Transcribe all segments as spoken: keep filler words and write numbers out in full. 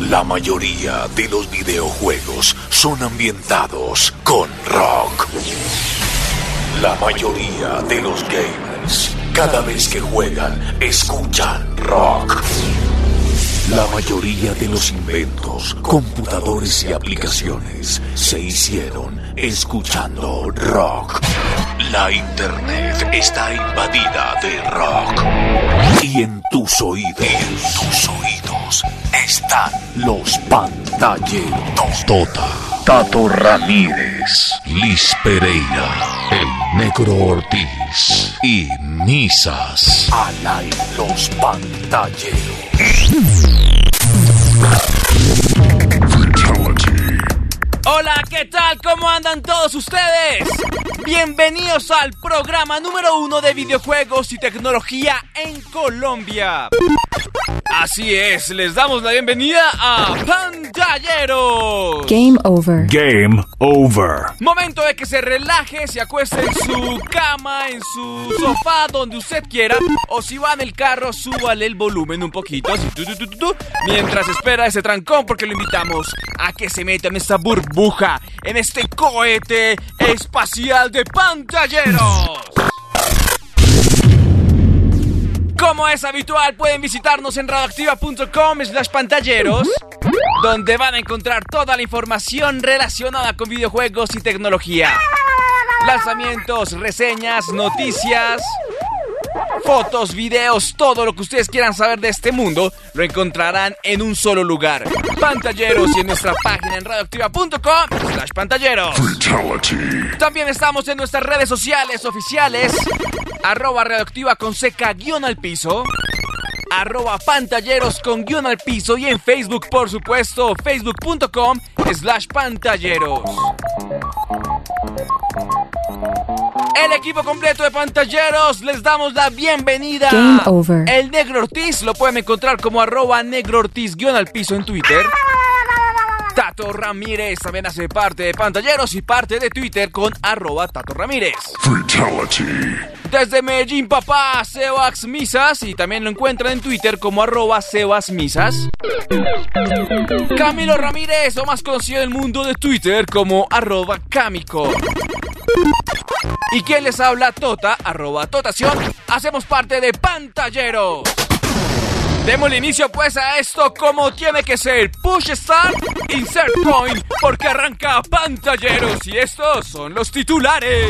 La mayoría de los videojuegos son ambientados con rock. La mayoría de los gamers, cada vez que juegan, escuchan rock. La mayoría de los inventos, computadores y aplicaciones se hicieron escuchando rock. La internet está invadida de rock. Y en tus oídos, en tus oídos están los pantalleros. Tota, Tato Ramírez, Liz Pereira, el Negro Ortiz y Misas. Al aire los pantalleros. Hola, ¿qué tal? ¿Cómo andan todos ustedes? Bienvenidos al programa número uno de videojuegos y tecnología en Colombia. Así es, les damos la bienvenida a Pantalleros. Game over. Game over. Momento de que se relaje, se acueste en su cama, en su sofá, donde usted quiera. O si va en el carro, súbale el volumen un poquito, así, tu, tu, tu, tu, tu, mientras espera ese trancón, porque lo invitamos a que se meta en esta burbuja, en este cohete espacial de Pantalleros. Como es habitual, pueden visitarnos en radioactiva punto com slash pantalleros, donde van a encontrar toda la información relacionada con videojuegos y tecnología. Lanzamientos, reseñas, noticias, fotos, videos, todo lo que ustedes quieran saber de este mundo, lo encontrarán en un solo lugar. Pantalleros, y en nuestra página en radioactiva punto com slash pantalleros. También estamos en nuestras redes sociales oficiales, arroba radioactiva con seca guión al piso, arroba pantalleros con guión al piso, y en Facebook, por supuesto, facebook punto com slash pantalleros. El equipo completo de Pantalleros, les damos la bienvenida. Game over. El Negro Ortiz, lo pueden encontrar como arroba Negro Ortiz guión al piso en Twitter. Tato Ramírez también hace parte de Pantalleros y parte de Twitter con arroba Tato Ramírez. Fatality. Desde Medellín, papá, Sebas Misas, y también lo encuentran en Twitter como arroba Sebas Misas. Camilo Ramírez, o más conocido en el mundo de Twitter como arroba Camico. ¿Y quién les habla? Tota, arroba Totación. Hacemos parte de Pantalleros. Démosle inicio pues a esto como tiene que ser. Push start, insert coin, porque arranca Pantalleros y estos son los titulares.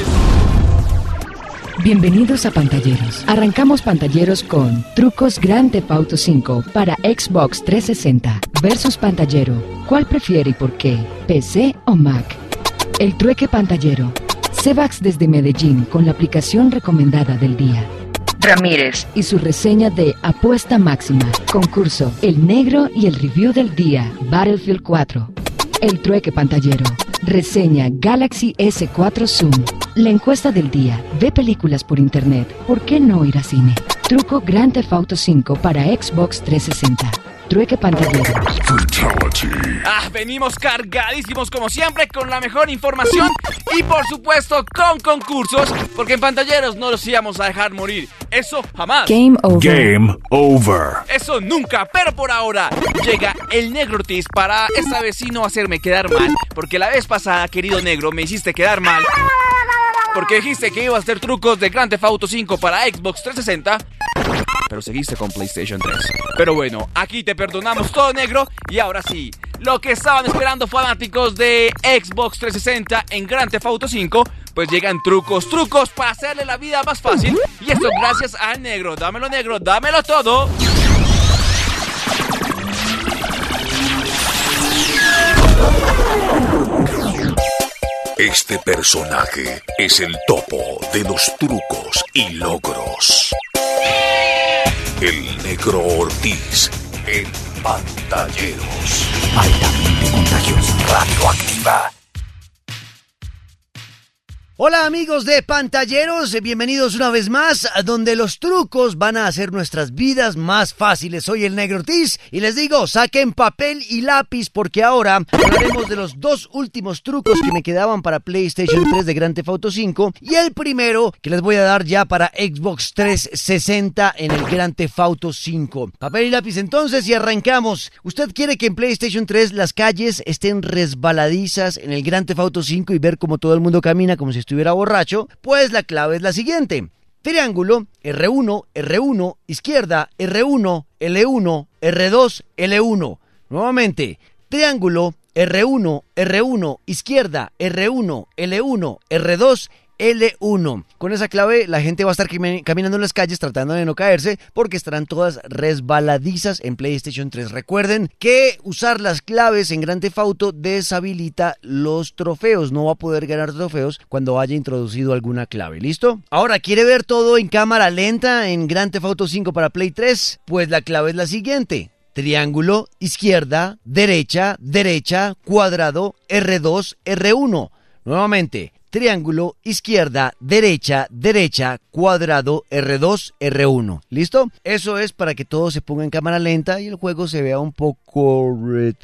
Bienvenidos a Pantalleros. Arrancamos Pantalleros con Trucos Grand Theft Auto cinco para Xbox trescientos sesenta versus Pantallero. ¿Cuál prefiere y por qué? ¿P C o Mac? El trueque Pantallero. Sebax desde Medellín con la aplicación recomendada del día. Ramírez y su reseña de Apuesta Máxima. Concurso El Negro y el review del día. Battlefield cuatro. El trueque Pantallero. Reseña Galaxy ese cuatro Zoom. La encuesta del día. Ve películas por internet. ¿Por qué no ir a cine? Truco Grand Theft Auto cinco para Xbox trescientos sesenta. Trueque Pantallero. Fatality. Ah, venimos cargadísimos como siempre con la mejor información y por supuesto con concursos, porque en Pantalleros no los íbamos a dejar morir. Eso jamás. Game over. Game over. Eso nunca, pero por ahora llega el Negro Ortiz para esta vez sí no hacerme quedar mal, porque la vez pasada, querido Negro, me hiciste quedar mal porque dijiste que iba a hacer trucos de Grand Theft Auto cinco para Xbox trescientos sesenta, pero seguiste con PlayStation tres. Pero bueno, aquí te perdonamos todo, Negro. Y ahora sí, lo que estaban esperando fanáticos de Xbox trescientos sesenta en Grand Theft Auto cinco, pues llegan trucos, trucos para hacerle la vida más fácil. Y esto gracias al Negro. Dámelo, Negro, dámelo todo. Este personaje es el topo de los trucos y logros. El Negro Ortiz en Pantalleros. Altamente contagiosa. Radioactiva. Hola amigos de Pantalleros, bienvenidos una vez más a donde los trucos van a hacer nuestras vidas más fáciles. Soy el Negro Ortiz y les digo, saquen papel y lápiz porque ahora hablaremos de los dos últimos trucos que me quedaban para PlayStation tres de Grand Theft Auto cinco y el primero que les voy a dar ya para Xbox trescientos sesenta en el Grand Theft Auto cinco. Papel y lápiz entonces y arrancamos. ¿Usted quiere que en PlayStation tres las calles estén resbaladizas en el Grand Theft Auto cinco y ver cómo todo el mundo camina como si estuviera borracho? Pues la clave es la siguiente: triángulo, erre uno, erre uno, izquierda, erre uno, ele uno, erre dos, ele uno. Nuevamente, triángulo, erre uno, erre uno, izquierda, erre uno, ele uno, erre dos, ele uno. Con esa clave la gente va a estar caminando en las calles tratando de no caerse porque estarán todas resbaladizas en PlayStation tres. Recuerden que usar las claves en Grand Theft Auto deshabilita los trofeos. No va a poder ganar trofeos cuando haya introducido alguna clave. ¿Listo? Ahora, ¿quiere ver todo en cámara lenta en Grand Theft Auto cinco para Play tres? Pues la clave es la siguiente: triángulo, izquierda, derecha, derecha, cuadrado, erre dos, erre uno. Nuevamente, triángulo, izquierda, derecha, derecha, cuadrado, erre dos, erre uno. ¿Listo? Eso es para que todo se ponga en cámara lenta y el juego se vea un poco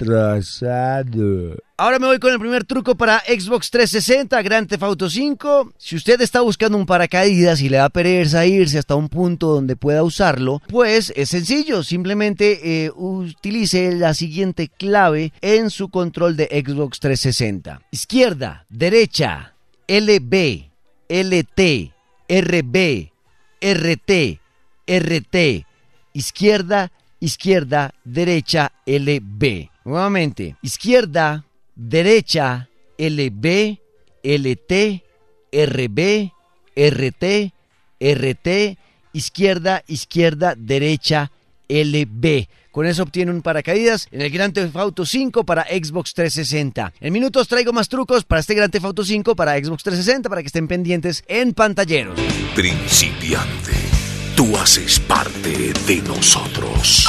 retrasado. Ahora me voy con el primer truco para Xbox trescientos sesenta, Grand Theft Auto cinco. Si usted está buscando un paracaídas y le da pereza irse hasta un punto donde pueda usarlo, pues es sencillo. Simplemente eh, utilice la siguiente clave en su control de Xbox trescientos sesenta. Izquierda, derecha, ele be, ele te, erre be, erre te, erre te, izquierda, izquierda, derecha, ele be. Nuevamente, izquierda, derecha, ele be, ele te, erre be, erre te, erre te, izquierda, izquierda, derecha, ele be. Con eso obtiene un paracaídas en el Grand Theft Auto cinco para Xbox trescientos sesenta. En minutos traigo más trucos para este Grand Theft Auto cinco para Xbox trescientos sesenta para que estén pendientes en Pantalleros. Principiante, tú haces parte de nosotros.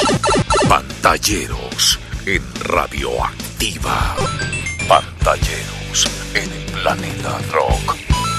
Pantalleros en Radioactiva. Pantalleros en el Planeta Rock.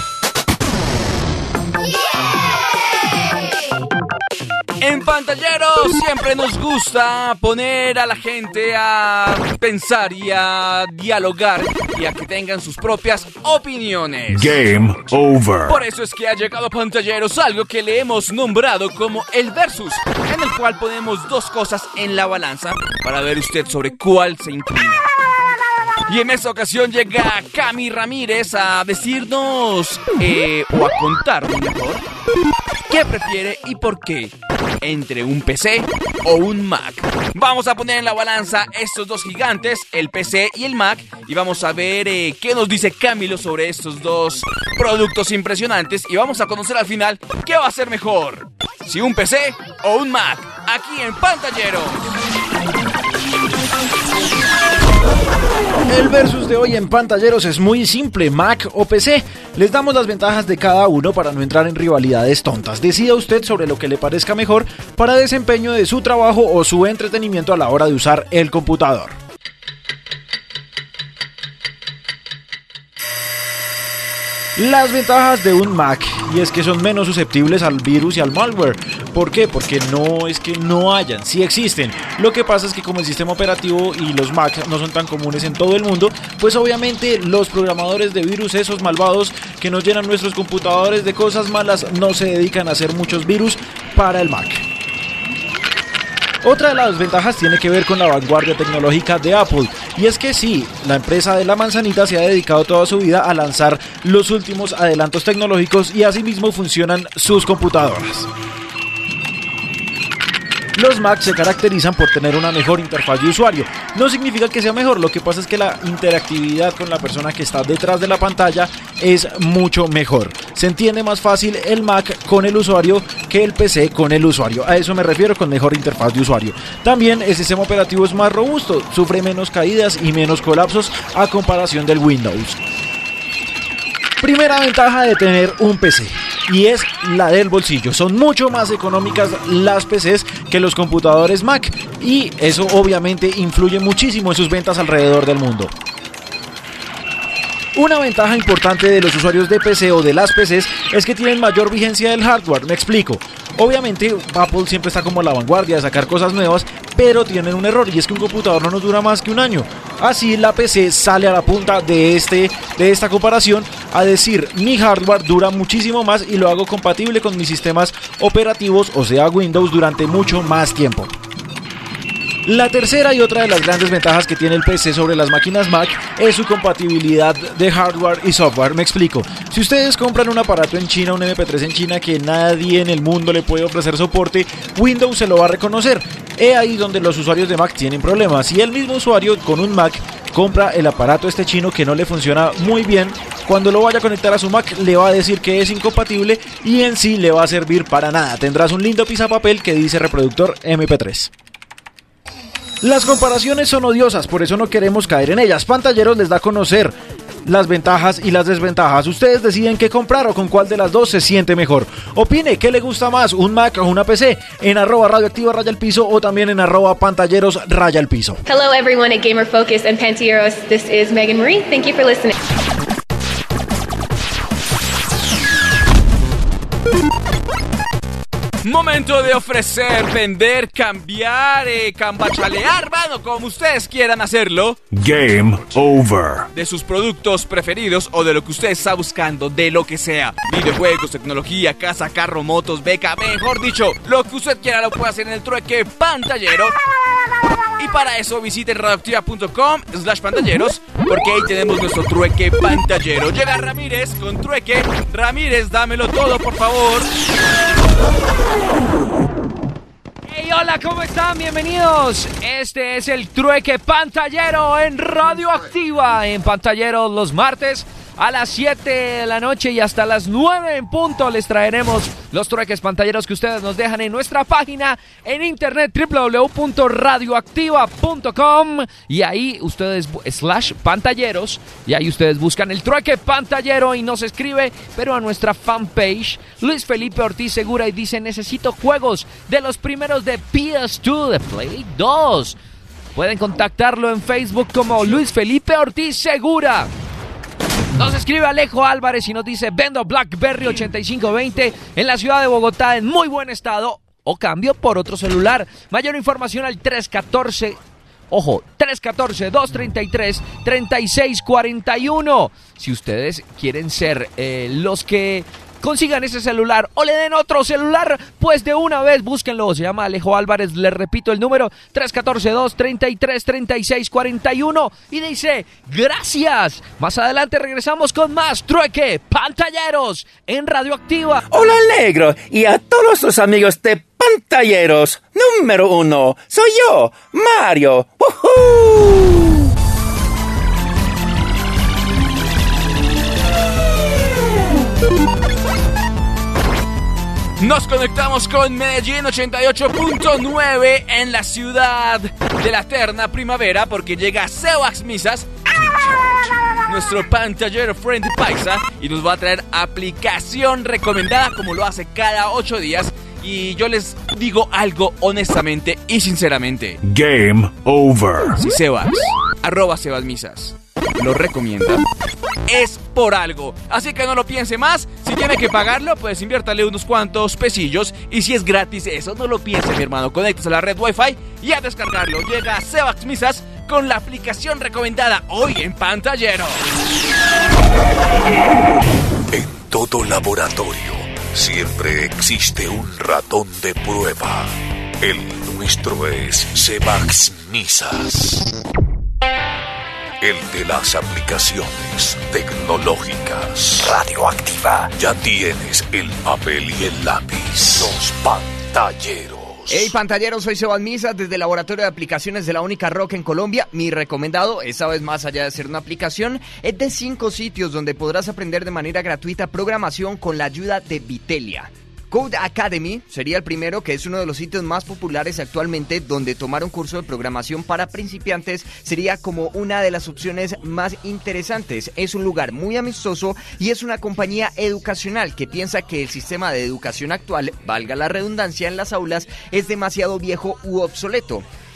En Pantalleros siempre nos gusta poner a la gente a pensar y a dialogar y a que tengan sus propias opiniones. Game over. Por eso es que ha llegado a Pantalleros algo que le hemos nombrado como el Versus, en el cual ponemos dos cosas en la balanza para ver usted sobre cuál se inclina. Y en esta ocasión llega Cami Ramírez a decirnos, eh, o a contarnos mejor, qué prefiere y por qué entre un P C o un Mac. Vamos a poner en la balanza estos dos gigantes, el P C y el Mac, y vamos a ver eh, qué nos dice Camilo sobre estos dos productos impresionantes, y vamos a conocer al final qué va a ser mejor, si un P C o un Mac, aquí en Pantalleros. El versus de hoy en Pantalleros es muy simple: Mac o P C. Les damos las ventajas de cada uno para no entrar en rivalidades tontas. Decida usted sobre lo que le parezca mejor para desempeño de su trabajo o su entretenimiento a la hora de usar el computador. Las ventajas de un Mac, y es que son menos susceptibles al virus y al malware. ¿Por qué? Porque no es que no hayan, sí existen. Lo que pasa es que como el sistema operativo y los Mac no son tan comunes en todo el mundo, pues obviamente los programadores de virus, esos malvados que nos llenan nuestros computadores de cosas malas, no se dedican a hacer muchos virus para el Mac. Otra de las ventajas tiene que ver con la vanguardia tecnológica de Apple, y es que sí, la empresa de la manzanita se ha dedicado toda su vida a lanzar los últimos adelantos tecnológicos y asimismo funcionan sus computadoras. Los Mac se caracterizan por tener una mejor interfaz de usuario. No significa que sea mejor, lo que pasa es que la interactividad con la persona que está detrás de la pantalla es mucho mejor. Se entiende más fácil el Mac con el usuario que el P C con el usuario. A eso me refiero con mejor interfaz de usuario. También el sistema operativo es más robusto, sufre menos caídas y menos colapsos a comparación del Windows. Primera ventaja de tener un P C, y es la del bolsillo. Son mucho más económicas las P Cs que los computadores Mac, y eso obviamente influye muchísimo en sus ventas alrededor del mundo. Una ventaja importante de los usuarios de P C o de las P Cs es que tienen mayor vigencia del hardware, me explico. Obviamente Apple siempre está como a la vanguardia de sacar cosas nuevas, pero tienen un error y es que un computador no nos dura más que un año. Así la P C sale a la punta de, este, de esta comparación a decir mi hardware dura muchísimo más y lo hago compatible con mis sistemas operativos, o sea Windows, durante mucho más tiempo. La tercera y otra de las grandes ventajas que tiene el P C sobre las máquinas Mac es su compatibilidad de hardware y software. Me explico. Si ustedes compran un aparato en China, un eme pe tres en China que nadie en el mundo le puede ofrecer soporte, Windows se lo va a reconocer. Es ahí donde los usuarios de Mac tienen problemas. Si el mismo usuario con un Mac compra el aparato este chino que no le funciona muy bien, cuando lo vaya a conectar a su Mac le va a decir que es incompatible y en sí le va a servir para nada. Tendrás un lindo pisapapel que dice reproductor eme pe tres. Las comparaciones son odiosas, por eso no queremos caer en ellas. Pantalleros les da a conocer las ventajas y las desventajas. Ustedes deciden qué comprar o con cuál de las dos se siente mejor. Opine, ¿qué le gusta más, un Mac o una P C? En arroba radioactiva raya el piso o también en arroba pantalleros raya el piso. Hello everyone at Gamer Focus and Pantalleros. This is Megan Marie. Thank you for listening. Momento de ofrecer, vender, cambiar, eh, cambachalear, bueno, como ustedes quieran hacerlo. Game over. De sus productos preferidos o de lo que usted está buscando, de lo que sea. Videojuegos, tecnología, casa, carro, motos, beca, mejor dicho, lo que usted quiera lo puede hacer en el trueque pantallero. Y para eso visiten radioactiva punto com slash pantalleros, porque ahí tenemos nuestro trueque pantallero. Llega Ramírez con trueque. Ramírez, dámelo todo, por favor. Hey, hola, ¿cómo están? Bienvenidos. Este es el trueque pantallero en Radioactiva, en Pantalleros los martes a las siete de la noche y hasta las nueve en punto les traeremos los trueques pantalleros que ustedes nos dejan en nuestra página en internet doble u doble u doble u punto radioactiva punto com y ahí ustedes slash pantalleros y ahí ustedes buscan el trueque pantallero y nos escribe, pero a nuestra fanpage Luis Felipe Ortiz Segura y dice: necesito juegos de los primeros de P S dos, de Play dos. Pueden contactarlo en Facebook como Luis Felipe Ortiz Segura. Nos escribe Alejo Álvarez y nos dice: vendo BlackBerry ochenta y cinco veinte en la ciudad de Bogotá en muy buen estado o cambio por otro celular. Mayor información al tres uno cuatro, ojo, tres uno cuatro, dos tres tres, tres seis cuatro uno. Si ustedes quieren ser eh, los que consigan ese celular o le den otro celular, pues de una vez búsquenlo. Se llama Alejo Álvarez, les repito el número: tres uno cuatro, dos tres tres, tres seis cuatro uno y dice gracias. Más adelante regresamos con más trueque pantalleros en Radioactiva. Hola Negro y a todos los amigos de Pantalleros. Número uno, soy yo, Mario. ¡Woohoo! Nos conectamos con Medellín ochenta y ocho punto nueve en la ciudad de la eterna primavera, porque llega Sebas Misas, nuestro pantallero friend paisa, y nos va a traer aplicación recomendada como lo hace cada ocho días. Y yo les digo algo honestamente y sinceramente: Game over. Si Sebas, arroba Sebas Misas, lo recomienda, es por algo. Así que no lo piense más. Si tiene que pagarlo, pues inviértale unos cuantos pesillos. Y si es gratis, eso no lo piense, mi hermano. Conéctese a la red Wi-Fi y a descargarlo. Llega Sebas Misas con la aplicación recomendada hoy en Pantallero. En todo laboratorio siempre existe un ratón de prueba. El nuestro es Sebas Misas, el de las aplicaciones tecnológicas. Radioactiva. Ya tienes el papel y el lápiz. Los pantalleros. Hey pantalleros, soy Sebas Misas desde el Laboratorio de Aplicaciones de la Única Rock en Colombia. Mi recomendado, esta vez más allá de ser una aplicación, es de cinco sitios donde podrás aprender de manera gratuita programación con la ayuda de Vitelia. Code Academy sería el primero, que es uno de los sitios más populares actualmente, donde tomar un curso de programación para principiantes sería como una de las opciones más interesantes. Es un lugar muy amistoso y es una compañía educacional que piensa que el sistema de educación actual, valga la redundancia, en las aulas es demasiado viejo u obsoleto.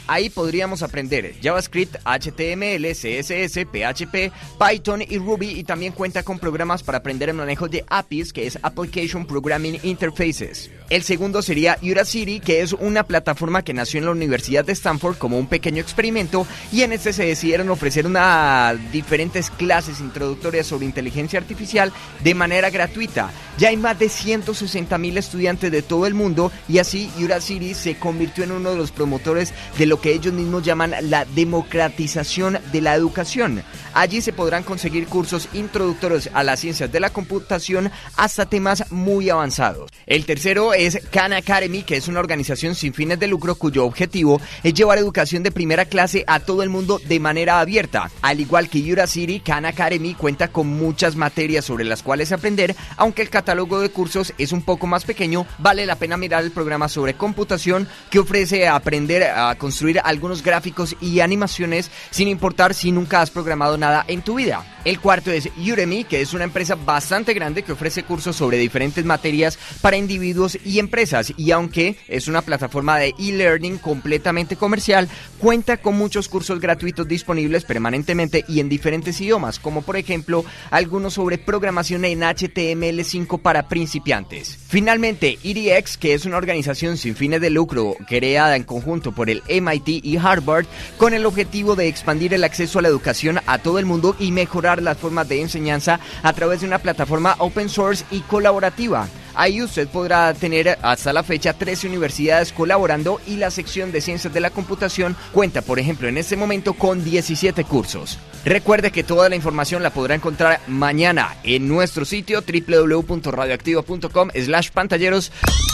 Ahí podríamos aprender JavaScript, H T M L, C S S, P H P, Python y Ruby, y también cuenta con programas para aprender el manejo de A P Is, que es Application Programming Interfaces. El segundo sería Udacity, que es una plataforma que nació en la Universidad de Stanford como un pequeño experimento, y en este se decidieron ofrecer una diferentes clases introductorias sobre inteligencia artificial de manera gratuita. Ya hay más de ciento sesenta mil estudiantes de todo el mundo, y así Udacity se convirtió en uno de los promotores de lo que ellos mismos llaman la democratización de la educación. Allí se podrán conseguir cursos introductorios a las ciencias de la computación hasta temas muy avanzados. El tercero es Khan Academy, que es una organización sin fines de lucro cuyo objetivo es llevar educación de primera clase a todo el mundo de manera abierta. Al igual que Udacity, Khan Academy cuenta con muchas materias sobre las cuales aprender, aunque el catálogo de cursos es un poco más pequeño. Vale la pena mirar el programa sobre computación, que ofrece aprender a construir algunos gráficos y animaciones sin importar si nunca has programado nada en tu vida. El cuarto es Udemy, que es una empresa bastante grande que ofrece cursos sobre diferentes materias para individuos y empresas, y aunque es una plataforma de e-learning completamente comercial, cuenta con muchos cursos gratuitos disponibles permanentemente y en diferentes idiomas, como por ejemplo algunos sobre programación en H T M L cinco para principiantes. Finalmente, E D X, que es una organización sin fines de lucro creada en conjunto por el M I T y Harvard con el objetivo de expandir el acceso a la educación a todo el mundo y mejorar las formas de enseñanza a través de una plataforma open source y colaborativa. Ahí usted podrá tener hasta la fecha trece universidades colaborando, y la sección de ciencias de la computación cuenta, por ejemplo, en este momento con diecisiete cursos. Recuerde que toda la información la podrá encontrar mañana en nuestro sitio doble u doble u doble u punto radioactiva punto com slash pantalleros.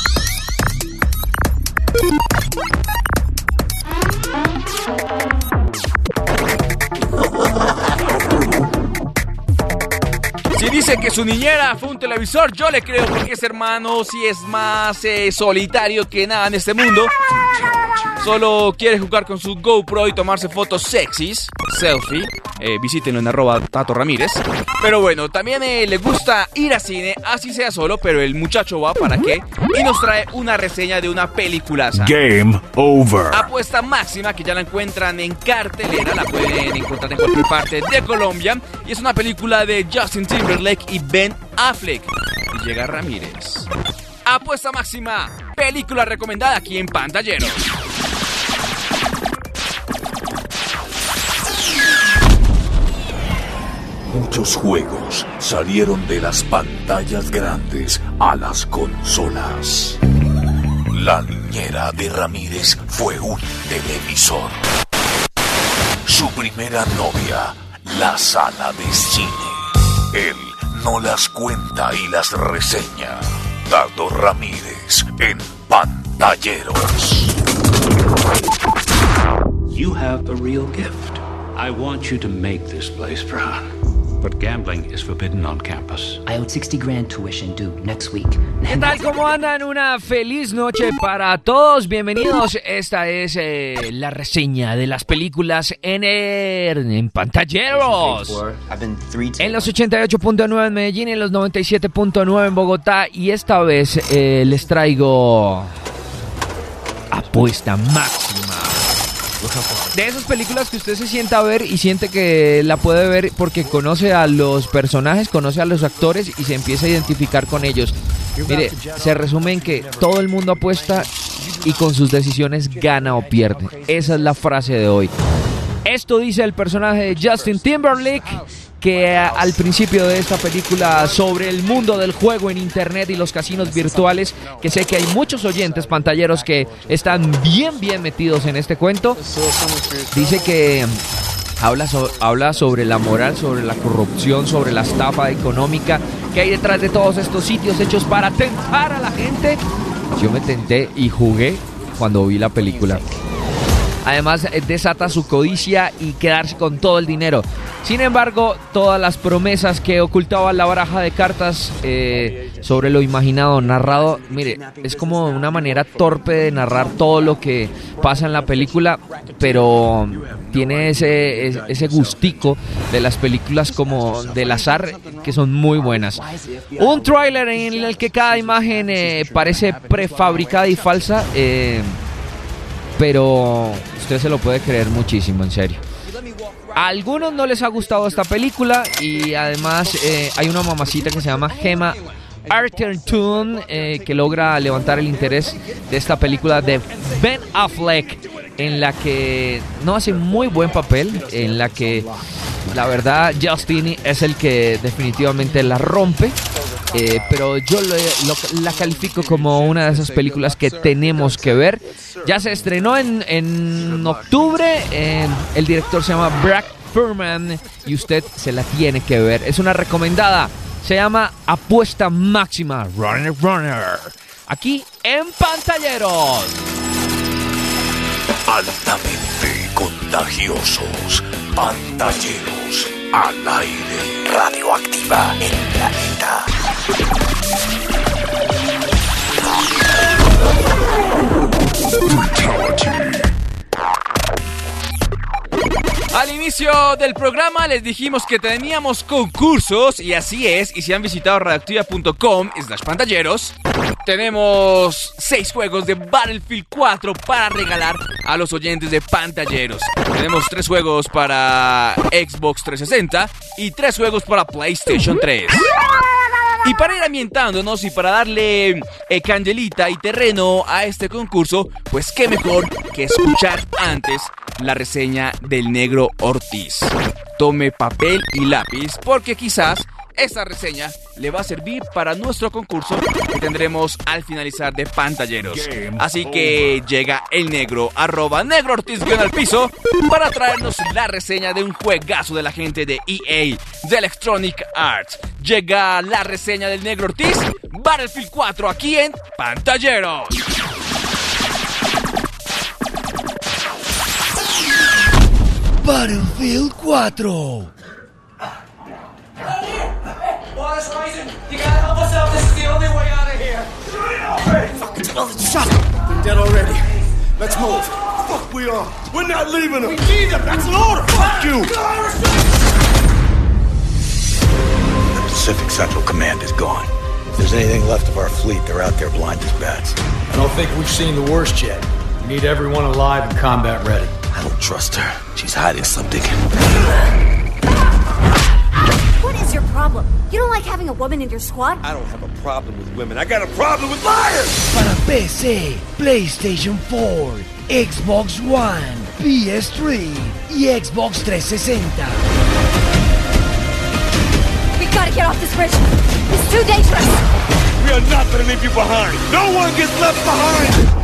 Si dice que su niñera fue un televisor, yo le creo, porque ese hermano sí es más eh, solitario que nada en este mundo. Solo quiere jugar con su GoPro y tomarse fotos sexys, selfie. Eh, visítenlo en arroba Tato Ramírez. Pero bueno, también eh, le gusta ir a cine, así sea solo, pero el muchacho va para qué, y nos trae una reseña de una peliculaza. Game over. Apuesta máxima, que ya la encuentran en cartelera, la pueden encontrar en cualquier parte de Colombia, y es una película de Justin Timberlake y Ben Affleck. Y llega Ramírez. Apuesta máxima, película recomendada aquí en Pantalleros. Muchos juegos salieron de las pantallas grandes a las consolas. La niñera de Ramírez fue un televisor. Su primera novia, la sala de cine. Él no las cuenta y las reseña. Tato Ramírez en Pantalleros. You have a real gift. I want you to make this place proud. But gambling is forbidden on campus. I owed sixty grand tuition due next week. ¿Qué tal? ¿Cómo andan? Una feliz noche para todos. Bienvenidos. Esta es eh, la reseña de las películas en, el, en Pantalleros. En los ochenta y ocho punto nueve en Medellín y en los noventa y siete punto nueve en Bogotá. Y esta vez eh, les traigo apuesta máxima. De esas películas que usted se sienta a ver y siente que la puede ver porque conoce a los personajes, conoce a los actores y se empieza a identificar con ellos. Mire, se resume en que todo el mundo apuesta y con sus decisiones gana o pierde. Esa es la frase de hoy. Esto dice el personaje de Justin Timberlake, que al principio de esta película sobre el mundo del juego en internet y los casinos virtuales, que sé que hay muchos oyentes pantalleros que están bien bien metidos en este cuento, dice que habla, so, habla sobre la moral, sobre la corrupción, sobre la estafa económica que hay detrás de todos estos sitios hechos para tentar a la gente. Yo me tenté y jugué cuando vi la película. Además, desata su codicia y quedarse con todo el dinero. Sin embargo, todas las promesas que ocultaba la baraja de cartas eh, sobre lo imaginado, narrado, mire, es como una manera torpe de narrar todo lo que pasa en la película, pero tiene ese, ese gustico de las películas como del azar, que son muy buenas. Un tráiler en el que cada imagen eh, parece prefabricada y falsa, eh, pero usted se lo puede creer muchísimo, en serio. A algunos no les ha gustado esta película y además eh, hay una mamacita que se llama Gemma Arterton eh, que logra levantar el interés de esta película de Ben Affleck, en la que no hace muy buen papel, en la que la verdad Justin es el que definitivamente la rompe. Eh, pero yo lo, lo, la califico como una de esas películas que tenemos que ver. Ya se estrenó en, en octubre. Eh, el director se llama Brad Furman y usted se la tiene que ver. Es una recomendada. Se llama Apuesta Máxima, Runner Runner. Aquí en Pantalleros. Altamente contagiosos. Pantalleros al aire. Radioactiva el planeta. Al inicio del programa les dijimos que teníamos concursos y así es, y si han visitado radioactiva punto com slash pantalleros, tenemos seis juegos de Battlefield cuatro para regalar a los oyentes de Pantalleros. Tenemos tres juegos para Xbox trescientos sesenta y tres juegos para PlayStation tres. Y para ir ambientándonos y para darle eh, candelita y terreno a este concurso, pues qué mejor que escuchar antes la reseña del Negro Ortiz. Tome papel y lápiz porque quizás esta reseña le va a servir para nuestro concurso que tendremos al finalizar de Pantalleros. Así que llega el negro, arroba Negro Ortiz guión al piso, para traernos la reseña de un juegazo de la gente de E A, de Electronic Arts. Llega la reseña del Negro Ortiz, Battlefield cuatro, aquí en Pantalleros. Battlefield cuatro. You gotta help us out. This is the only way out of here. Hey, fucking tell the shot. They're dead already. Let's move. Fuck we are. We're not leaving them. We need them. That's an order. Fuck you. The Pacific Central Command is gone. If there's anything left of our fleet, they're out there blind as bats. I don't think we've seen the worst yet. We need everyone alive and combat ready. I don't trust her. She's hiding something. What is your problem? You don't like having a woman in your squad? I don't have a problem with women. I got a problem with liars! Para P C, PlayStation four, Xbox One, P S three y Xbox trescientos sesenta. We gotta get off this bridge. It's too dangerous. We are not gonna leave you behind. No one gets left behind.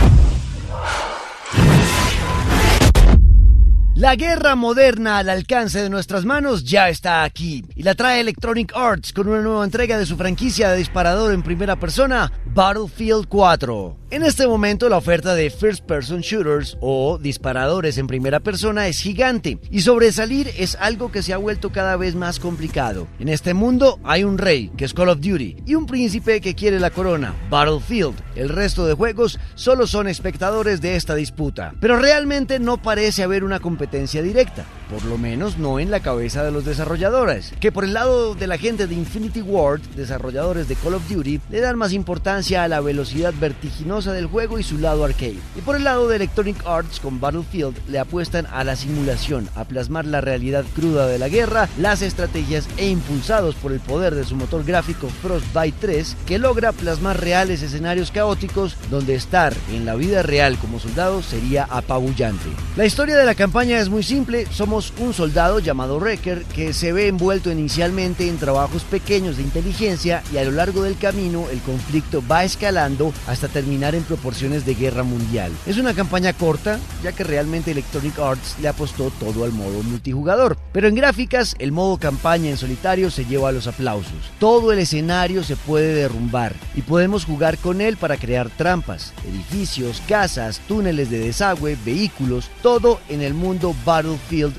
La guerra moderna al alcance de nuestras manos ya está aquí y la trae Electronic Arts con una nueva entrega de su franquicia de disparador en primera persona, Battlefield cuatro. En este momento la oferta de First Person Shooters o disparadores en primera persona es gigante y sobresalir es algo que se ha vuelto cada vez más complicado. En este mundo hay un rey, que es Call of Duty, y un príncipe que quiere la corona, Battlefield. El resto de juegos solo son espectadores de esta disputa. Pero realmente no parece haber una competencia directa, por lo menos no en la cabeza de los desarrolladores, que por el lado de la gente de Infinity Ward, desarrolladores de Call of Duty, le dan más importancia a la velocidad vertiginosa del juego y su lado arcade, y por el lado de Electronic Arts con Battlefield le apuestan a la simulación, a plasmar la realidad cruda de la guerra, las estrategias e impulsados por el poder de su motor gráfico Frostbite tres, que logra plasmar reales escenarios caóticos donde estar en la vida real como soldado sería apabullante. La historia de la campaña es muy simple. Somos un soldado llamado Wrecker que se ve envuelto inicialmente en trabajos pequeños de inteligencia y a lo largo del camino el conflicto va escalando hasta terminar en proporciones de guerra mundial. Es una campaña corta, ya que realmente Electronic Arts le apostó todo al modo multijugador, pero en gráficas el modo campaña en solitario se lleva a los aplausos. Todo el escenario se puede derrumbar y podemos jugar con él para crear trampas, edificios, casas, túneles de desagüe, vehículos, todo en el mundo Battlefield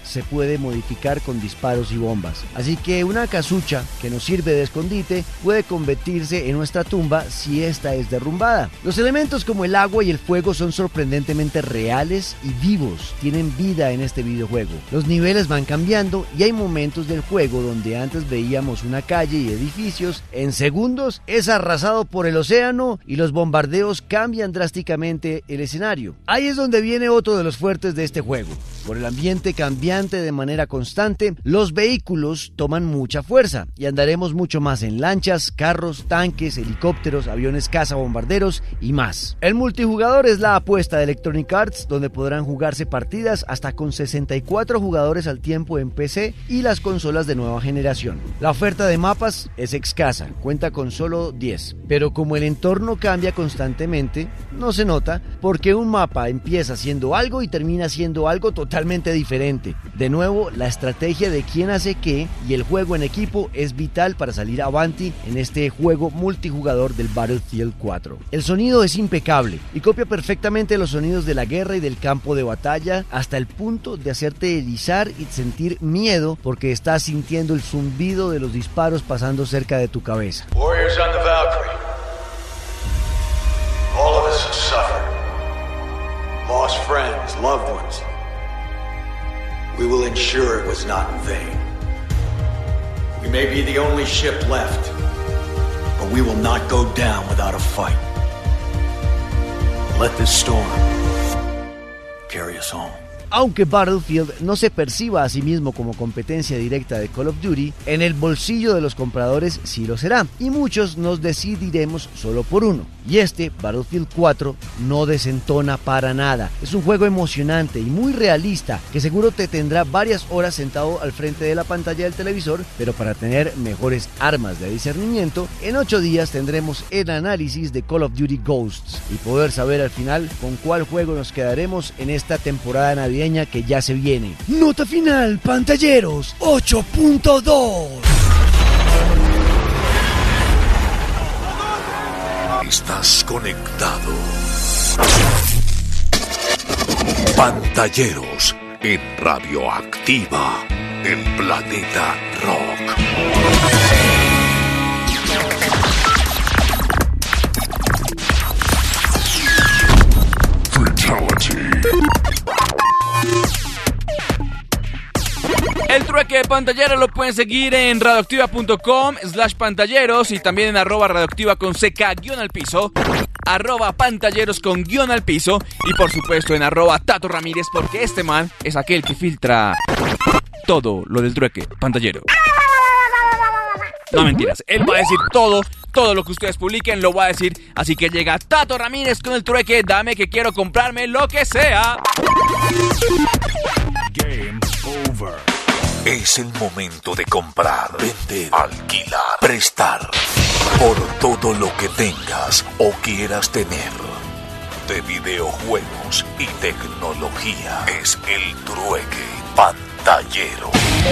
se puede modificar con disparos y bombas. Así que una casucha que nos sirve de escondite puede convertirse en nuestra tumba si esta es derrumbada. Los elementos como el agua y el fuego son sorprendentemente reales y vivos, tienen vida en este videojuego. Los niveles van cambiando y hay momentos del juego donde antes veíamos una calle y edificios, en segundos es arrasado por el océano y los bombardeos cambian drásticamente el escenario. Ahí es donde viene otro de los fuertes de este juego. Por el ambiente cambiante de manera constante, los vehículos toman mucha fuerza y andaremos mucho más en lanchas, carros, tanques, helicópteros, aviones caza, bombarderos y más. El multijugador es la apuesta de Electronic Arts, donde podrán jugarse partidas hasta con sesenta y cuatro jugadores al tiempo en P C y las consolas de nueva generación. La oferta de mapas es escasa, cuenta con solo diez, pero como el entorno cambia constantemente, no se nota porque un mapa empieza siendo algo y termina siendo algo totalmente diferente. De nuevo, la estrategia de quién hace qué y el juego en equipo es vital para salir avanti en este juego multijugador del Battlefield cuatro. El sonido es impecable y copia perfectamente los sonidos de la guerra y del campo de batalla hasta el punto de hacerte erizar y sentir miedo porque estás sintiendo el zumbido de los disparos pasando cerca de tu cabeza. Warriors on the Valkyrie. All of us have suffered. Lost friends, loved ones. We will ensure it was not in vain. We may be the only ship left, but we will not go down without a fight. Let this storm carry us home. Aunque Battlefield no se perciba a sí mismo como competencia directa de Call of Duty, en el bolsillo de los compradores sí lo será, y muchos nos decidiremos solo por uno. Y este, Battlefield cuatro, no desentona para nada. Es un juego emocionante y muy realista, que seguro te tendrá varias horas sentado al frente de la pantalla del televisor, pero para tener mejores armas de discernimiento, en ocho días tendremos el análisis de Call of Duty Ghosts, y poder saber al final con cuál juego nos quedaremos en esta temporada navideña que ya se viene. Nota final, pantalleros, ocho punto dos. Estás conectado. Pantalleros en Radioactiva, el planeta rock. El trueque de pantallero lo pueden seguir en radioactiva.com slash pantalleros y también en arroba radioactiva con seca guión al piso, arroba pantalleros con guión al piso y por supuesto en arroba Tato Ramírez, porque este man es aquel que filtra todo lo del trueque pantallero. No mentiras, él va a decir todo, todo lo que ustedes publiquen lo va a decir, así que llega Tato Ramírez con el trueque, dame que quiero comprarme lo que sea. Game over. Es el momento de comprar, vender, alquilar, prestar, por todo lo que tengas o quieras tener. De videojuegos y tecnología es el trueque pantallero.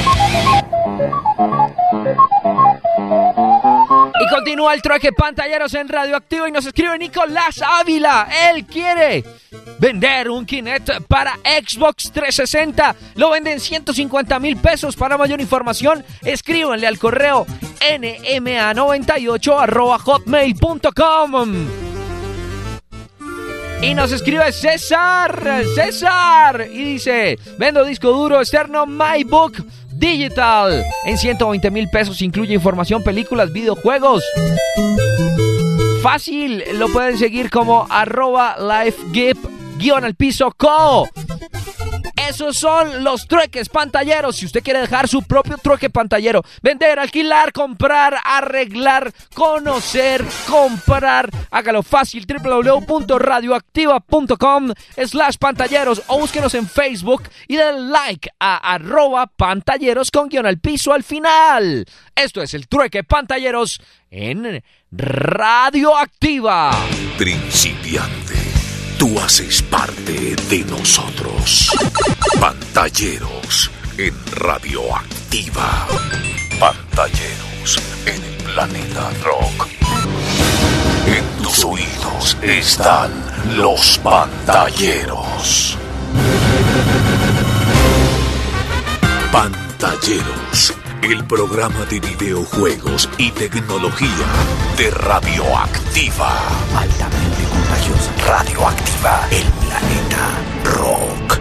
Y continúa el trueque pantalleros en Radioactivo y nos escribe Nicolás Ávila. Él quiere vender un Kinect para Xbox trescientos sesenta. Lo venden ciento cincuenta mil pesos. Para mayor información, escríbanle al correo n m a noventa y ocho arroba hotmail punto com. Y nos escribe César, César, y dice, vendo disco duro externo MyBook Digital en ciento veinte mil pesos, incluye información, películas, videojuegos. Fácil, lo pueden seguir como arroba lifegip guión al piso co. Esos son los trueques pantalleros. Si usted quiere dejar su propio trueque pantallero, vender, alquilar, comprar, arreglar, conocer, comprar, hágalo fácil. doble u doble u doble u punto radioactiva punto com slash pantalleros o búsquenos en Facebook y den like a arroba pantalleros con guión al piso al final. Esto es el trueque pantalleros en Radioactiva. Principiante, tú haces parte de nosotros. Pantalleros en Radioactiva. Pantalleros en el planeta rock. En tus oídos están los pantalleros. Pantalleros, el programa de videojuegos y tecnología de Radioactiva. Altamente contagiosa. Radioactiva, el planeta rock.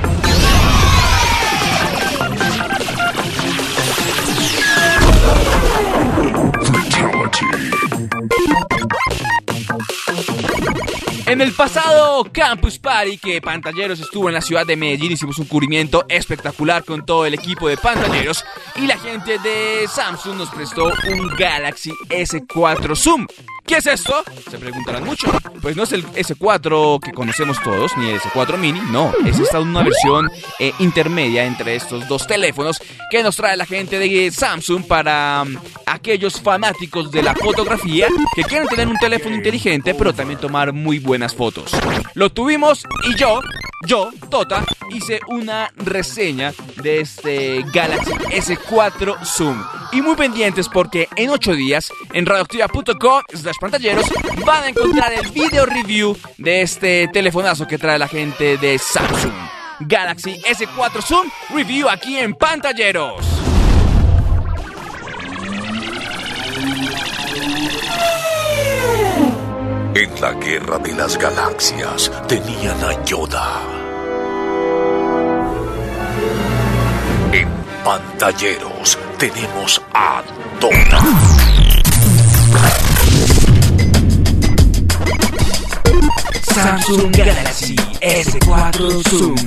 En el pasado Campus Party que Pantalleros estuvo en la ciudad de Medellín, hicimos un cubrimiento espectacular con todo el equipo de Pantalleros y la gente de Samsung nos prestó un Galaxy ese cuatro Zoom. ¿Qué es esto? Se preguntarán mucho. Pues no es el ese cuatro que conocemos todos, ni el ese cuatro mini, no. Es esta una versión eh, intermedia entre estos dos teléfonos que nos trae la gente de Samsung para um, aquellos fanáticos de la fotografía que quieren tener un teléfono inteligente, pero también tomar muy buenas fotos. Lo tuvimos y yo, yo, Tota, hice una reseña de este Galaxy ese cuatro Zoom. Y muy pendientes porque en ocho días en radioactiva punto com slash pantalleros van a encontrar el video review de este telefonazo que trae la gente de Samsung. Galaxy ese cuatro Zoom review aquí en Pantalleros. En la guerra de las galaxias tenían a Yoda. En Pantalleros tenemos a Donna. Samsung Galaxy ese cuatro Zoom.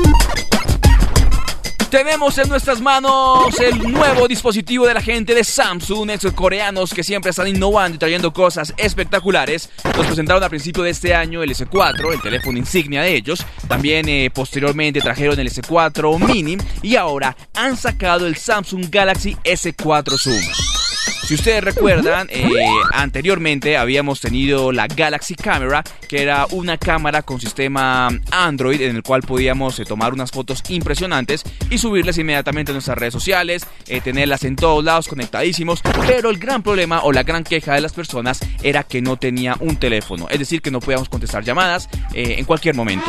Tenemos en nuestras manos el nuevo dispositivo de la gente de Samsung, esos coreanos que siempre están innovando y trayendo cosas espectaculares. Nos presentaron a principio de este año el ese cuatro, el teléfono insignia de ellos. También eh, posteriormente trajeron el ese cuatro mini y ahora han sacado el Samsung Galaxy ese cuatro Zoom. Si ustedes recuerdan, eh, anteriormente habíamos tenido la Galaxy Camera, que era una cámara con sistema Android en el cual podíamos eh, tomar unas fotos impresionantes y subirlas inmediatamente a nuestras redes sociales, eh, tenerlas en todos lados conectadísimos, pero el gran problema o la gran queja de las personas era que no tenía un teléfono, es decir, que no podíamos contestar llamadas eh, en cualquier momento.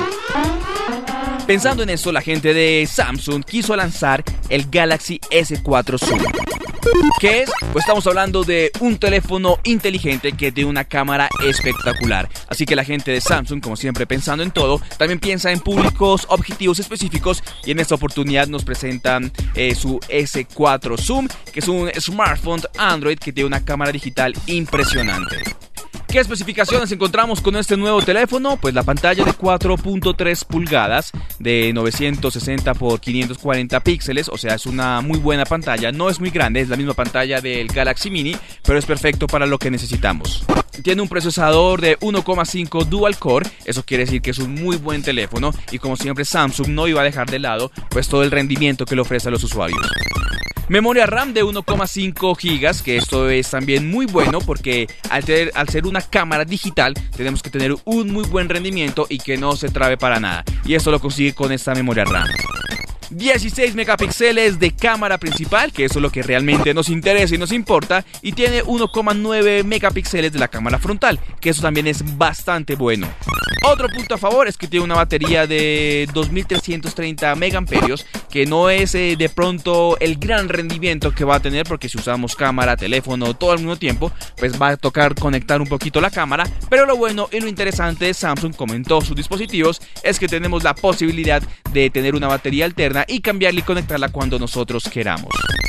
Pensando en eso, la gente de Samsung quiso lanzar el Galaxy ese cuatro Zoom. ¿Qué es? Pues estamos hablando de un teléfono inteligente que tiene una cámara espectacular. Así que la gente de Samsung, como siempre pensando en todo, también piensa en públicos objetivos específicos y en esta oportunidad nos presentan eh, su ese cuatro Zoom, que es un smartphone Android que tiene una cámara digital impresionante. ¿Qué especificaciones encontramos con este nuevo teléfono? Pues la pantalla de cuatro punto tres pulgadas de novecientos sesenta por quinientos cuarenta píxeles, o sea, es una muy buena pantalla, no es muy grande, es la misma pantalla del Galaxy Mini, pero es perfecto para lo que necesitamos. Tiene un procesador de uno coma cinco Dual Core, eso quiere decir que es un muy buen teléfono y como siempre Samsung no iba a dejar de lado pues todo el rendimiento que le ofrece a los usuarios. Memoria RAM de uno coma cinco gigas, que esto es también muy bueno porque al, tener, al ser una cámara digital tenemos que tener un muy buen rendimiento y que no se trabe para nada. Y esto lo consigue con esta memoria RAM. dieciséis megapíxeles de cámara principal, que eso es lo que realmente nos interesa y nos importa, y tiene uno coma nueve megapíxeles de la cámara frontal, que eso también es bastante bueno. Otro punto a favor es que tiene una batería de dos mil trescientos treinta megamperios, que no es eh, de pronto el gran rendimiento que va a tener, porque si usamos cámara, teléfono, todo al mismo tiempo, pues va a tocar conectar un poquito la cámara, pero lo bueno y lo interesante de Samsung, como en todos sus dispositivos, es que tenemos la posibilidad de tener una batería alterna y cambiarla y conectarla cuando nosotros queramos.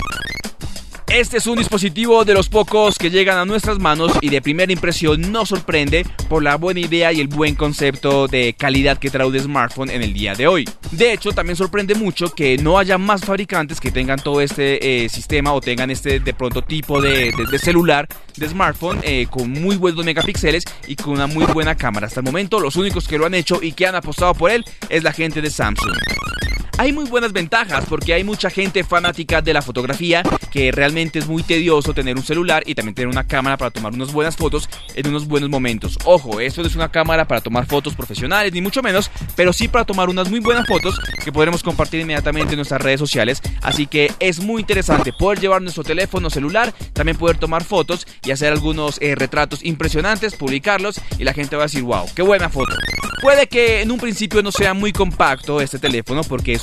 Este es un dispositivo de los pocos que llegan a nuestras manos y de primera impresión nos sorprende por la buena idea y el buen concepto de calidad que trae un smartphone en el día de hoy. De hecho, también sorprende mucho que no haya más fabricantes que tengan todo este eh, sistema o tengan este de pronto tipo de, de, de celular, de smartphone eh, con muy buenos megapíxeles y con una muy buena cámara. Hasta el momento los únicos que lo han hecho y que han apostado por él es la gente de Samsung. Hay muy buenas ventajas porque hay mucha gente fanática de la fotografía que realmente es muy tedioso tener un celular y también tener una cámara para tomar unas buenas fotos en unos buenos momentos. Ojo, esto no es una cámara para tomar fotos profesionales ni mucho menos, pero sí para tomar unas muy buenas fotos que podremos compartir inmediatamente en nuestras redes sociales. Así que es muy interesante poder llevar nuestro teléfono celular, también poder tomar fotos y hacer algunos eh, retratos impresionantes, publicarlos y la gente va a decir wow, qué buena foto. Puede que en un principio no sea muy compacto este teléfono porque es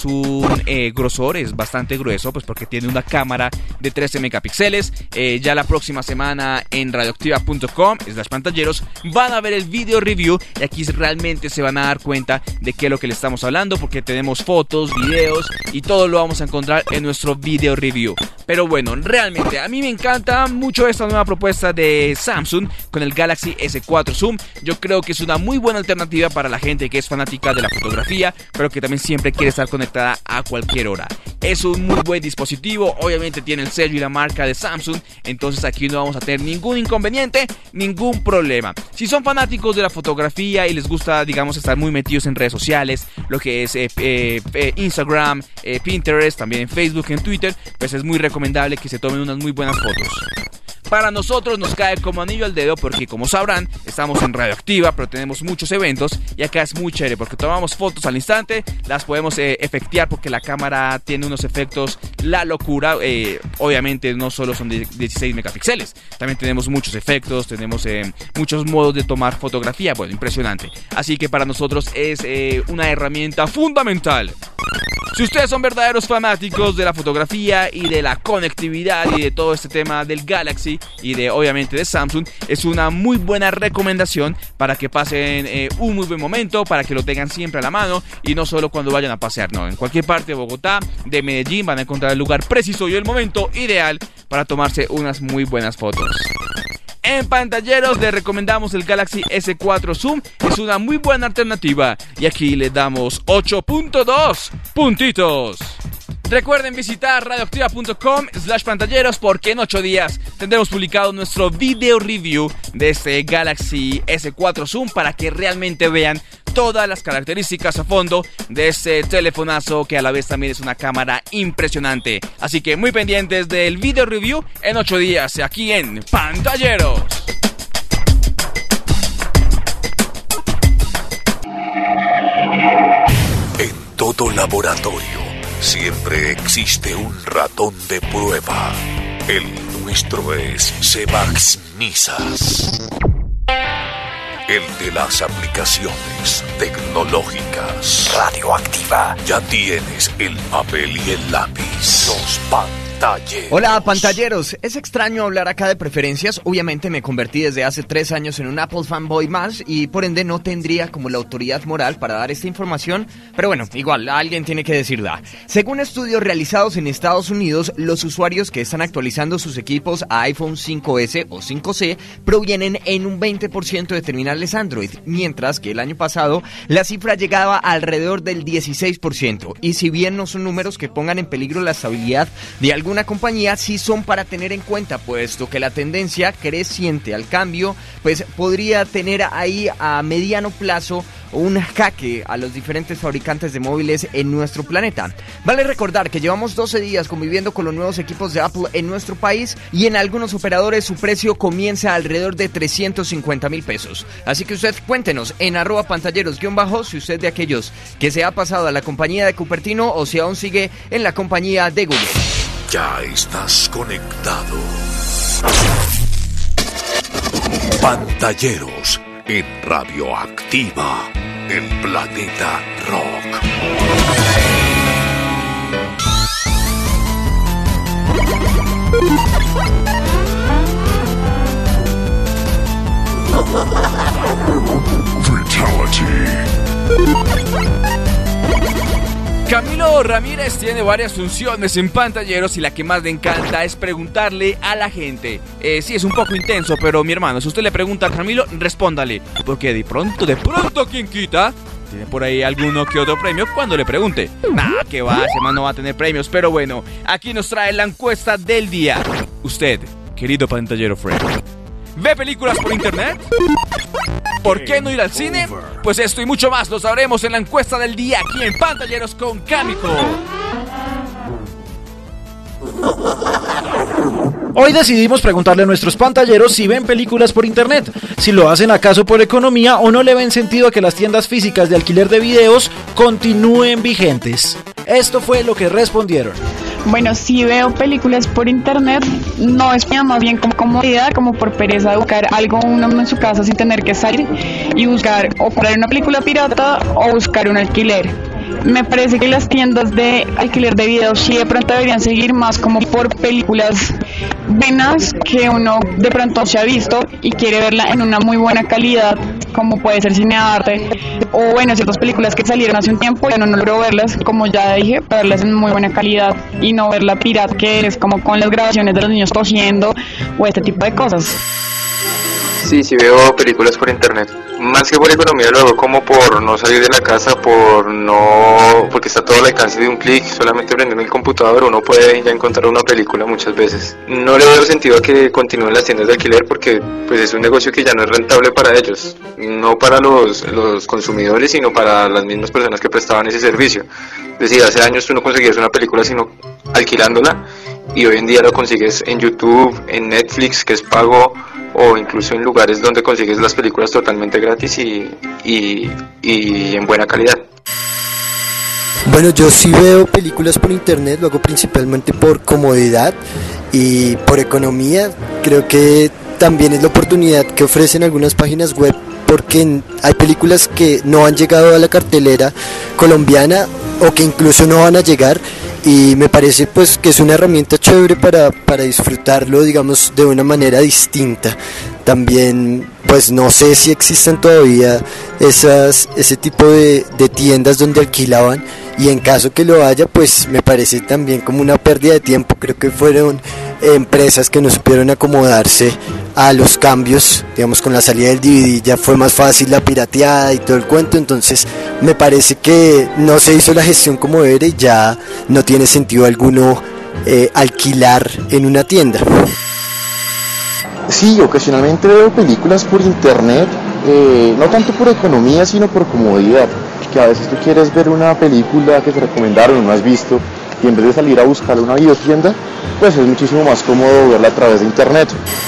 tenemos un eh, grosor, es bastante grueso, pues porque tiene una cámara de trece megapíxeles. Eh, ya la próxima semana en radioactiva punto com slash pantalleros van a ver el video review y aquí realmente se van a dar cuenta de qué es lo que le estamos hablando, porque tenemos fotos, videos y todo lo vamos a encontrar en nuestro video review. Pero bueno, realmente a mí me encanta mucho esta nueva propuesta de Samsung con el Galaxy ese cuatro Zoom. Yo creo que es una muy buena alternativa para la gente que es fanática de la fotografía, pero que también siempre quiere estar conectada a cualquier hora. Es un muy buen dispositivo, obviamente tiene el sello y la marca de Samsung, entonces aquí no vamos a tener ningún inconveniente, ningún problema. Si son fanáticos de la fotografía y les gusta, digamos, estar muy metidos en redes sociales, lo que es eh, eh, eh, Instagram, eh, Pinterest, también en Facebook, en Twitter, pues es muy recomendable que se tomen unas muy buenas fotos. Para nosotros nos cae como anillo al dedo porque, como sabrán, estamos en Radioactiva, pero tenemos muchos eventos y acá es muy chévere porque tomamos fotos al instante, las podemos eh, efectear porque la cámara tiene unos efectos, la locura. Eh, obviamente no solo son de dieciséis megapíxeles, también tenemos muchos efectos, tenemos eh, muchos modos de tomar fotografía, bueno, impresionante. Así que para nosotros es eh, una herramienta fundamental. Si ustedes son verdaderos fanáticos de la fotografía y de la conectividad y de todo este tema del Galaxy y de obviamente de Samsung, es una muy buena recomendación para que pasen eh, un muy buen momento, para que lo tengan siempre a la mano y no solo cuando vayan a pasear, no, en cualquier parte de Bogotá, de Medellín van a encontrar el lugar preciso y el momento ideal para tomarse unas muy buenas fotos. En pantalleros les recomendamos el Galaxy ese cuatro Zoom, es una muy buena alternativa y aquí le damos ocho punto dos puntitos. Recuerden visitar radioactiva punto com slash pantalleros porque en ocho días tendremos publicado nuestro video review de este Galaxy ese cuatro Zoom para que realmente vean todas las características a fondo de este telefonazo que a la vez también es una cámara impresionante. Así que muy pendientes del video review en ocho días aquí en Pantalleros. En todo laboratorio siempre existe un ratón de prueba. El nuestro es Cebax Nisas. El de las aplicaciones tecnológicas. Radioactiva. Ya tienes el papel y el lápiz. Los pantalleros. Hola, pantalleros. Es extraño hablar acá de preferencias. Obviamente me convertí desde hace tres años en un Apple fanboy más y por ende no tendría como la autoridad moral para dar esta información. Pero bueno, igual, alguien tiene que decirla. Según estudios realizados en Estados Unidos, los usuarios que están actualizando sus equipos a iPhone cinco ese o cinco ce provienen en un veinte por ciento de terminales Android, mientras que el año pasado la cifra llegaba alrededor del dieciséis por ciento. Y si bien no son números que pongan en peligro la estabilidad de algún una compañía, sí son para tener en cuenta, puesto que la tendencia creciente al cambio pues podría tener ahí a mediano plazo un jaque a los diferentes fabricantes de móviles en nuestro planeta. Vale recordar que llevamos doce días conviviendo con los nuevos equipos de Apple en nuestro país y en algunos operadores su precio comienza alrededor de trescientos cincuenta mil pesos. Así que usted cuéntenos en arroba pantalleros guión bajo si usted de aquellos que se ha pasado a la compañía de Cupertino o si aún sigue en la compañía de Google. Ya estás conectado. Pantalleros en Radioactiva, el planeta rock. Camilo Ramírez tiene varias funciones en Pantalleros y la que más le encanta es preguntarle a la gente. Eh, sí, es un poco intenso, pero mi hermano, si usted le pregunta a Camilo, respóndale. Porque de pronto, de pronto, ¿quién quita? Tiene por ahí alguno que otro premio cuando le pregunte. Nah, que va, ese man no va a tener premios. Pero bueno, aquí nos trae la encuesta del día. Usted, querido pantallero friend, ¿ve películas por internet? ¿Por qué no ir al cine? Pues esto y mucho más lo sabremos en la encuesta del día aquí en Pantalleros con Cámico. Hoy decidimos preguntarle a nuestros pantalleros si ven películas por internet, si lo hacen acaso por economía o no le ven sentido a que las tiendas físicas de alquiler de videos continúen vigentes. Esto fue lo que respondieron. Bueno, si veo películas por internet, no es más bien como comodidad, como por pereza de buscar algo uno en su casa sin tener que salir y buscar o comprar una película pirata o buscar un alquiler. Me parece que las tiendas de alquiler de videos sí de pronto deberían seguir más como por películas buenas que uno de pronto se ha visto y quiere verla en una muy buena calidad, como puede ser cine de arte, o bueno, ciertas películas que salieron hace un tiempo y uno no logró verlas, como ya dije, verlas en muy buena calidad y no ver la pirata que es como con las grabaciones de los niños tosiendo o este tipo de cosas. Sí, sí veo películas por internet. Más que por economía lo hago como por no salir de la casa, por no, porque está todo al alcance de un clic, solamente prendiendo el computador uno puede ya encontrar una película muchas veces. No le veo sentido a que continúen las tiendas de alquiler porque pues es un negocio que ya no es rentable para ellos, no para los, los consumidores, sino para las mismas personas que prestaban ese servicio. Es decir, hace años tú no conseguías una película sino alquilándola y hoy en día lo consigues en YouTube, en Netflix, que es pago, o incluso en lugares donde consigues las películas totalmente gratis y, y, y en buena calidad. Bueno, yo sí veo películas por internet, lo hago principalmente por comodidad y por economía. Creo que también es la oportunidad que ofrecen algunas páginas web, porque hay películas que no han llegado a la cartelera colombiana o que incluso no van a llegar, y me parece pues que es una herramienta chévere para, para disfrutarlo, digamos, de una manera distinta. También pues no sé si existen todavía esas, ese tipo de, de tiendas donde alquilaban, y en caso que lo haya, pues me parece también como una pérdida de tiempo. Creo que fueron empresas que no supieron acomodarse a los cambios, digamos, con la salida del D V D ya fue más fácil la pirateada y todo el cuento, entonces me parece que no se hizo la gestión como debe y ya no tiene sentido alguno eh, alquilar en una tienda. Sí, ocasionalmente veo películas por internet, eh, no tanto por economía sino por comodidad, que a veces tú quieres ver una película que te recomendaron o no has visto, y en vez de salir a buscarla en una videotienda, pues es muchísimo más cómodo verla a través de internet.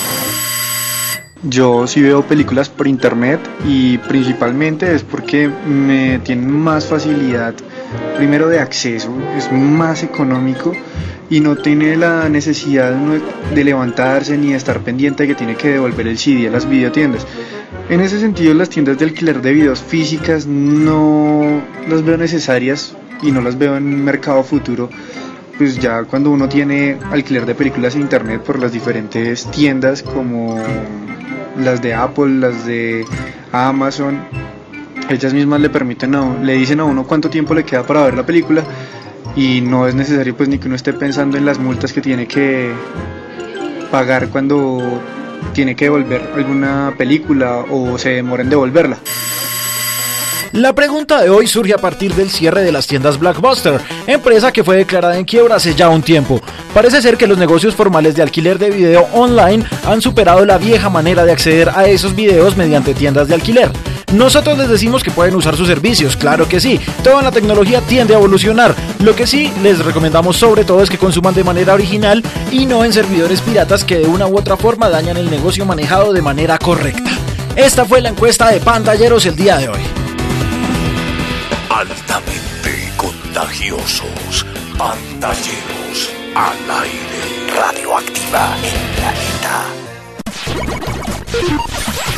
Yo sí veo películas por internet y principalmente es porque me tienen más facilidad, primero de acceso, es más económico y no tiene la necesidad de levantarse ni de estar pendiente de que tiene que devolver el C D a las videotiendas. En ese sentido, las tiendas de alquiler de videos físicas no las veo necesarias y no las veo en mercado futuro, pues ya cuando uno tiene alquiler de películas en internet por las diferentes tiendas como las de Apple, las de Amazon, ellas mismas le permiten a uno, le dicen a uno cuánto tiempo le queda para ver la película, y no es necesario pues ni que uno esté pensando en las multas que tiene que pagar cuando tiene que devolver alguna película o se demora en devolverla. La pregunta de hoy surge a partir del cierre de las tiendas Blockbuster, empresa que fue declarada en quiebra hace ya un tiempo. Parece ser que los negocios formales de alquiler de video online han superado la vieja manera de acceder a esos videos mediante tiendas de alquiler. Nosotros les decimos que pueden usar sus servicios, claro que sí, toda la tecnología tiende a evolucionar. Lo que sí les recomendamos sobre todo es que consuman de manera original y no en servidores piratas que de una u otra forma dañan el negocio manejado de manera correcta. Esta fue la encuesta de Pantalleros el día de hoy. Altamente contagiosos, pantalleros al aire. Radioactiva en Planeta.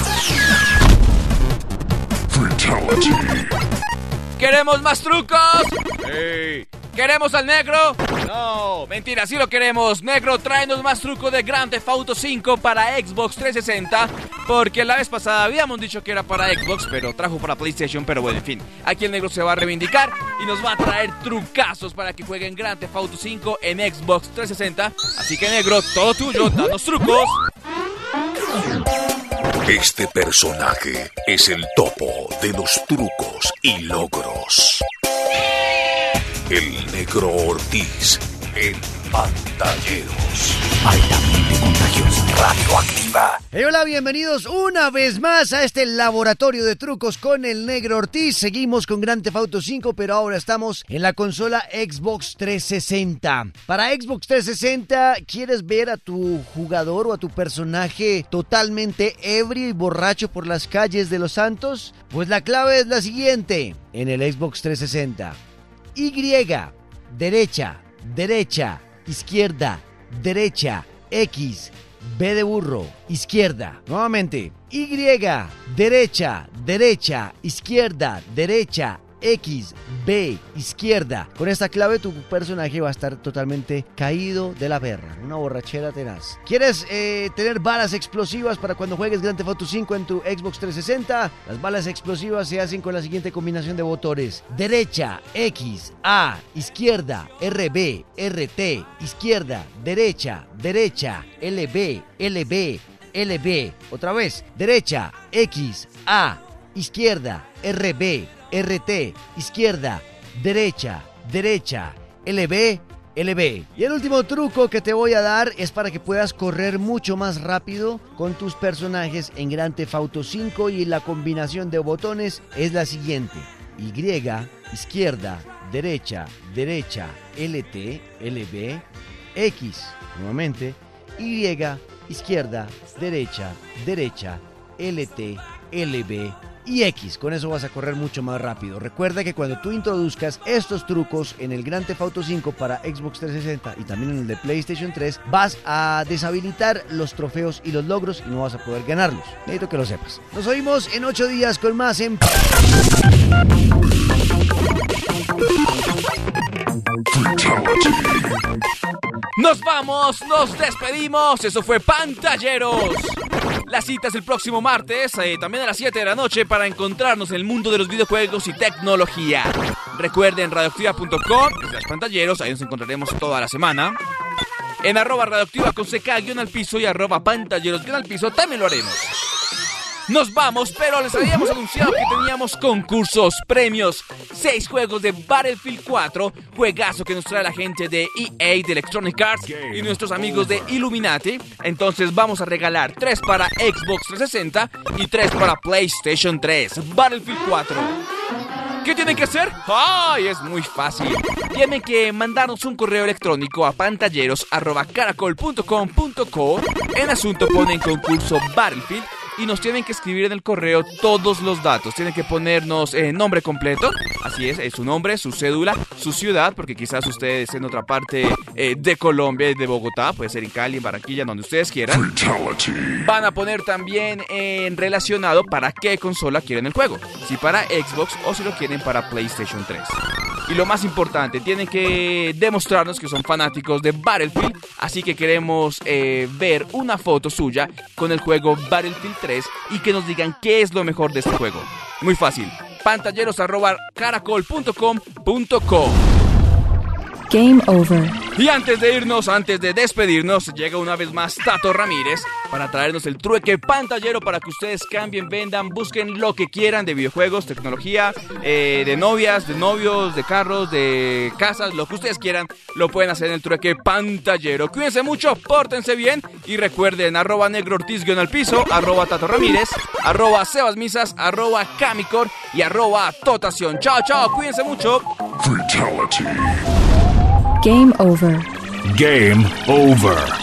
Fatality. ¿Queremos más trucos? Sí. ¿Queremos al negro? No, mentira, sí lo queremos. Negro, tráenos más trucos de Grand Theft Auto cinco para Xbox trescientos sesenta. Porque la vez pasada habíamos dicho que era para Xbox, pero trajo para PlayStation. Pero bueno, en fin, aquí el negro se va a reivindicar y nos va a traer trucazos para que jueguen Grand Theft Auto cinco en Xbox trescientos sesenta. Así que negro, todo tuyo, danos trucos. Este personaje es el topo de los trucos y logros. El Negro Ortiz en Pantalleros. Altamente contagiosa. Radioactiva. Hey, hola, bienvenidos una vez más a este laboratorio de trucos con el Negro Ortiz. Seguimos con Grand Theft Auto cinco, pero ahora estamos en la consola Xbox trescientos sesenta. Para Xbox trescientos sesenta, ¿quieres ver a tu jugador o a tu personaje totalmente ebrio y borracho por las calles de Los Santos? Pues la clave es la siguiente. En el Xbox trescientos sesenta, Y, derecha, derecha, izquierda, derecha, X, B de burro, izquierda. Nuevamente, Y, derecha, derecha, izquierda, derecha, X, B, izquierda. Con esta clave tu personaje va a estar totalmente caído de la perra, una borrachera tenaz. ¿Quieres eh, tener balas explosivas para cuando juegues Grand Theft Auto cinco en tu Xbox trescientos sesenta? Las balas explosivas se hacen con la siguiente combinación de botones: derecha, X, A, izquierda, R B, R T, izquierda, derecha, derecha, L B, L B, L B. Otra vez, derecha, X, A, izquierda, R B, R T, izquierda, derecha, derecha, L B, L B. Y el último truco que te voy a dar es para que puedas correr mucho más rápido con tus personajes en Grand Theft Auto cinco, y la combinación de botones es la siguiente: Y, izquierda, derecha, derecha, L T, L B, X, nuevamente, Y, izquierda, derecha, derecha, L T, L B y X. Con eso vas a correr mucho más rápido. Recuerda que cuando tú introduzcas estos trucos en el Grand Theft Auto cinco para Xbox trescientos sesenta y también en el de PlayStation tres, vas a deshabilitar los trofeos y los logros y no vas a poder ganarlos. Necesito que lo sepas. Nos oímos en ocho días con más en... Nos vamos, nos despedimos. Eso fue Pantalleros. La cita es el próximo martes, eh, también a las siete de la noche, para encontrarnos en el mundo de los videojuegos y tecnología. Recuerden radioactiva punto com, slash pantalleros, ahí nos encontraremos toda la semana. En arroba radioactiva con ck guión al piso y arroba pantalleros guión al piso también lo haremos. Nos vamos, pero les habíamos anunciado que teníamos concursos, premios, seis juegos de Battlefield cuatro, juegazo que nos trae la gente de E A, de Electronic Arts y nuestros amigos de Illuminati. Entonces vamos a regalar tres para Xbox trescientos sesenta y tres para PlayStation tres. Battlefield cuatro. ¿Qué tienen que hacer? ¡Ay! Es muy fácil. Tienen que mandarnos un correo electrónico a pantalleros arroba caracol punto com punto co. En asunto ponen concurso Battlefield y nos tienen que escribir en el correo todos los datos. Tienen que ponernos eh, nombre completo, así es, eh, su nombre, su cédula, su ciudad, porque quizás ustedes en otra parte eh, de Colombia, de Bogotá, puede ser en Cali, en Barranquilla, donde ustedes quieran. Fatality. Van a poner también en relacionado para qué consola quieren el juego, si para Xbox o si lo quieren para PlayStation tres. Y lo más importante, tienen que demostrarnos que son fanáticos de Battlefield, así que queremos eh, ver una foto suya con el juego Battlefield tres y que nos digan qué es lo mejor de este juego. Muy fácil, pantalleros arroba caracol punto com punto co. Game over. Y antes de irnos, antes de despedirnos, llega una vez más Tato Ramírez para traernos el trueque pantallero para que ustedes cambien, vendan, busquen lo que quieran de videojuegos, tecnología, eh, de novias, de novios, de carros, de casas, lo que ustedes quieran, lo pueden hacer en el trueque pantallero. Cuídense mucho, pórtense bien y recuerden arroba negro ortiz guión al piso, arroba Tato Ramírez, arroba Sebas Misas, arroba Camicor y arroba Totación. Chao, chao, cuídense mucho. Fatality. Game over. Game over.